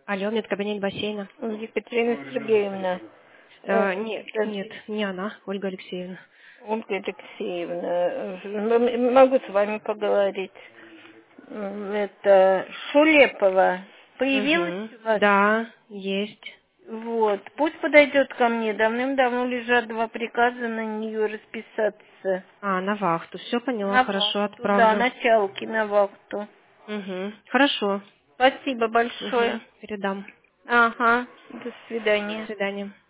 Алло, медкабинет бассейна. Екатерина Сергеевна. Нет, не она, Ольга Алексеевна. Ольга Алексеевна, могу с вами поговорить. Это Шулепова появилась у вас? Да, есть. Вот, пусть подойдет ко мне. Давным-давно лежат 2 приказа на нее расписаться. На вахту. Все поняла, На хорошо, вахту, да, отправлю. началки на вахту. Хорошо. Спасибо большое. Передам. Ага, до До свидания. свидания.